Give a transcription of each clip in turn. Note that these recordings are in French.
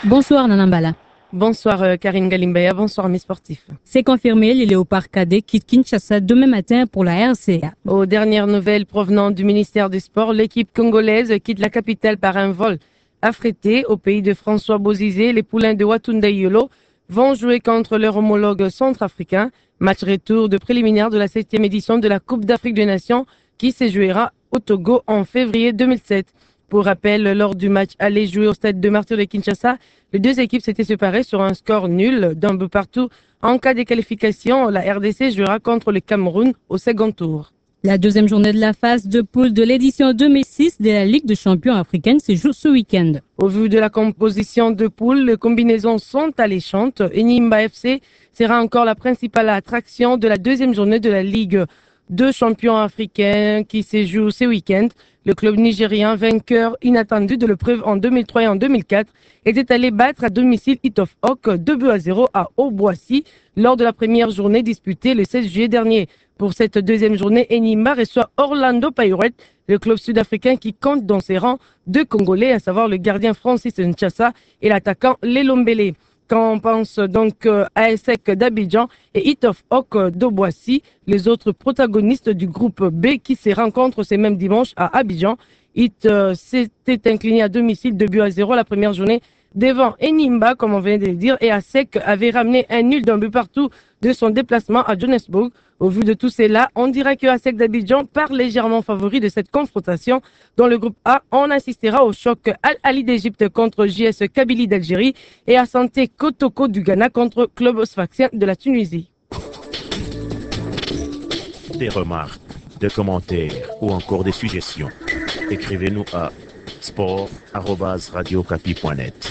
Bonsoir Nanambala. Bonsoir Karine Galimbaya, bonsoir mes sportifs. C'est confirmé, les léopards cadets quittent Kinshasa demain matin pour la RCA. Aux dernières nouvelles provenant du ministère des Sports, l'équipe congolaise quitte la capitale par un vol affrété au pays de François Bozizé. Les poulains de Watunde Yolo vont jouer contre leur homologue centrafricain. Match retour de préliminaire de la 7e édition de la Coupe d'Afrique des Nations qui se jouera au Togo en février 2007. Pour rappel, lors du match aller joué au stade de Martyrs de Kinshasa, les deux équipes s'étaient séparées sur un score nul d'un but partout. En cas de qualification, la RDC jouera contre le Cameroun au second tour. La deuxième journée de la phase de poule de l'édition 2006 de la Ligue des champions africaine se joue ce week-end. Au vu de la composition de poule, les combinaisons sont alléchantes. Enyimba FC sera encore la principale attraction de la deuxième journée de la Ligue de champions africains qui se joue ce week-end. Le club nigérien, vainqueur inattendu de l'épreuve en 2003 et en 2004, était allé battre à domicile Itof Hawk 2-0 à Haut-Boissy lors de la première journée disputée le 16 juillet dernier. Pour cette deuxième journée, Enyimba reçoit Orlando Pirates, le club sud-africain qui compte dans ses rangs deux Congolais, à savoir le gardien Francis Nchassa et l'attaquant Lelombele. Quand on pense donc à ASEC d'Abidjan et Itof Hawk d'Oboissy, les autres protagonistes du groupe B qui se rencontrent ce même dimanche à Abidjan. S'était incliné à domicile 2-0 la première journée devant Enyimba, comme on vient de le dire, et ASEC avait ramené un nul d'un but partout de son déplacement à Johannesburg. Au vu de tout cela, on dirait que ASEC d'Abidjan part légèrement favori de cette confrontation. Dans le groupe A, on assistera au choc Al-Ali d'Égypte contre JS Kabylie d'Algérie et à Santé Kotoko du Ghana contre Club Sfaxien de la Tunisie. Des remarques, des commentaires ou encore des suggestions. Écrivez-nous à sport@radiocapi.net.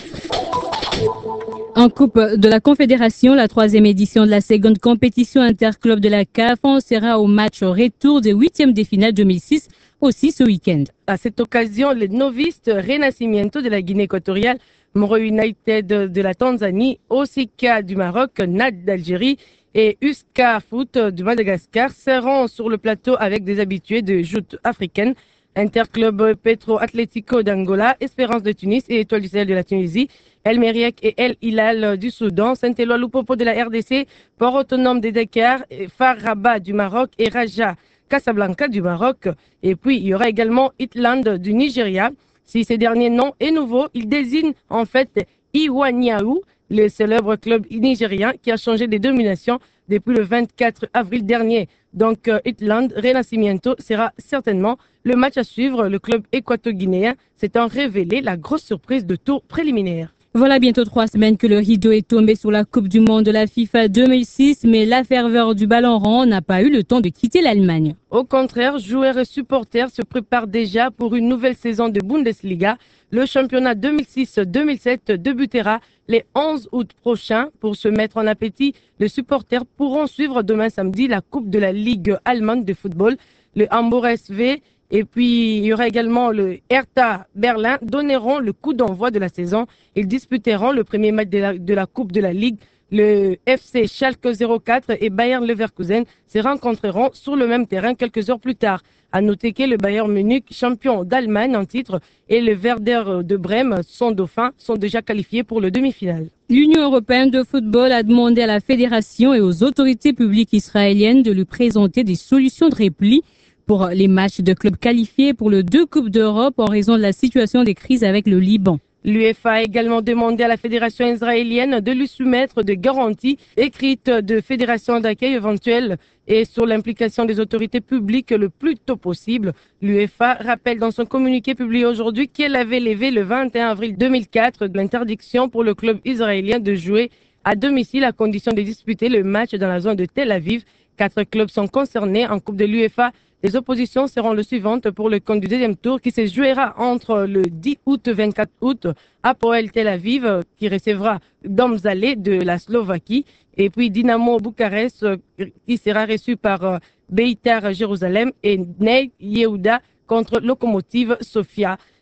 En Coupe de la Confédération, la troisième édition de la seconde compétition interclub de la CAF, on sera au match retour des huitièmes de finale 2006, aussi ce week-end. À cette occasion, les novices Renacimiento de la Guinée équatoriale, Moro United de la Tanzanie, Osika du Maroc, NAD d'Algérie et Uska Foot du Madagascar seront sur le plateau avec des habitués de joute africaine. Interclub Petro Atlético d'Angola, Espérance de Tunis et Étoile du Sahel de la Tunisie, El Meriek et El Hilal du Soudan, Saint-Éloi Lupopo de la RDC, Port Autonome de Dakar, Far Rabat du Maroc et Raja Casablanca du Maroc. Et puis, il y aura également Itland du Nigeria. Si ce dernier nom est nouveau, il désigne en fait Iwaniaou, le célèbre club nigérien qui a changé de domination depuis le 24 avril dernier. Donc, Itland Renacimiento sera certainement le match à suivre. Le club équato-guinéen s'étant révélé la grosse surprise de tour préliminaire. Voilà bientôt 3 semaines que le rideau est tombé sur la Coupe du Monde de la FIFA 2006, mais la ferveur du ballon rond n'a pas eu le temps de quitter l'Allemagne. Au contraire, joueurs et supporters se préparent déjà pour une nouvelle saison de Bundesliga. Le championnat 2006-2007 débutera les 11 août prochain. Pour se mettre en appétit, les supporters pourront suivre demain samedi la Coupe de la Ligue allemande de football. Le Hamburg SV et puis il y aura également le Hertha Berlin donneront le coup d'envoi de la saison. Ils disputeront le premier match de la Coupe de la Ligue. Le FC Schalke 04 et Bayern Leverkusen se rencontreront sur le même terrain quelques heures plus tard. À noter que le Bayern Munich, champion d'Allemagne en titre, et le Werder de Brême, son dauphin, sont déjà qualifiés pour le demi-finale. L'Union européenne de football a demandé à la fédération et aux autorités publiques israéliennes de lui présenter des solutions de repli pour les matchs de clubs qualifiés pour le 2 Coupes d'Europe en raison de la situation des crises avec le Liban. L'UEFA a également demandé à la fédération israélienne de lui soumettre des garanties écrites de fédération d'accueil éventuelle et sur l'implication des autorités publiques le plus tôt possible. L'UEFA rappelle dans son communiqué publié aujourd'hui qu'elle avait levé le 21 avril 2004 l'interdiction pour le club israélien de jouer à domicile à condition de disputer le match dans la zone de Tel Aviv. 4 clubs sont concernés en Coupe de l'UEFA. Les oppositions seront les suivantes pour le compte du deuxième tour qui se jouera entre le 10 août et 24 août à Poel Tel Aviv qui recevra Domzale de la Slovaquie et puis Dynamo Bucarest qui sera reçu par Beitar Jérusalem et Ney Yehuda contre Lokomotiv Sofia.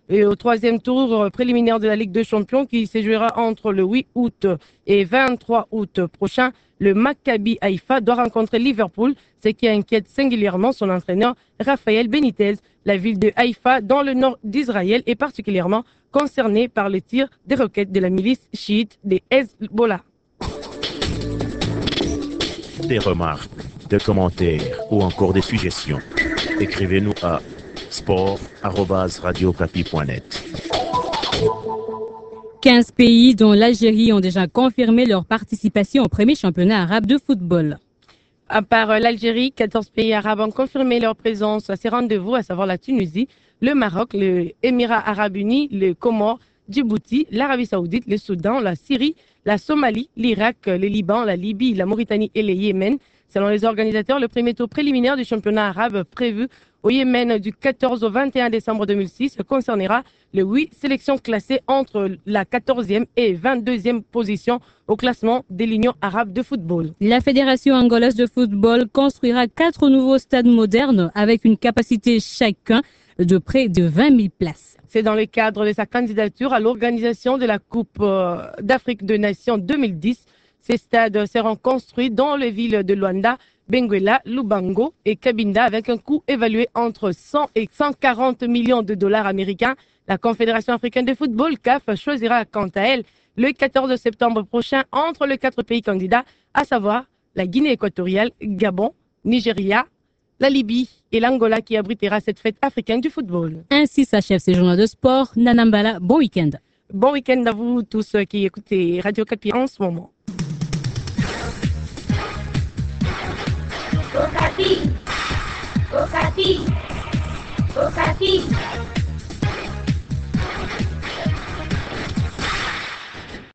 Et au troisième tour préliminaire de la Ligue des Champions qui se jouera entre le 8 août et 23 août prochain, le Maccabi Haïfa doit rencontrer Liverpool, ce qui inquiète singulièrement son entraîneur Raphaël Benitez. La ville de Haïfa, dans le nord d'Israël, est particulièrement concernée par le tir des roquettes de la milice chiite des Hezbollah. Des remarques, des commentaires ou encore des suggestions. Écrivez-nous à sport@radiocapi.net. 15 pays, dont l'Algérie, ont déjà confirmé leur participation au premier championnat arabe de football. À part l'Algérie, 14 pays arabes ont confirmé leur présence à ces rendez-vous, à savoir la Tunisie, le Maroc, les Émirats arabes unis, les Comores, Djibouti, l'Arabie saoudite, le Soudan, la Syrie, la Somalie, l'Irak, le Liban, la Libye, la Mauritanie et le Yémen. Selon les organisateurs, le premier tour préliminaire du championnat arabe prévu au Yémen du 14 au 21 décembre 2006 concernera les 8 sélections classées entre la 14e et 22e position au classement de l'Union arabe de football. La Fédération angolaise de football construira 4 nouveaux stades modernes avec une capacité chacun de près de 20 000 places. C'est dans le cadre de sa candidature à l'organisation de la Coupe d'Afrique des Nations 2010. Ces stades seront construits dans les villes de Luanda, Benguela, Lubango et Cabinda avec un coût évalué entre 100 et 140 millions de dollars américains. La Confédération africaine de football, CAF, choisira quant à elle le 14 septembre prochain entre les 4 pays candidats, à savoir la Guinée équatoriale, Gabon, Nigeria, la Libye et l'Angola qui abritera cette fête africaine du football. Ainsi s'achève ces journaux de sport. Nanambala, bon week-end. Bon week-end à vous tous qui écoutez Radio Capi en ce moment. Okapi, Okapi, Okapi.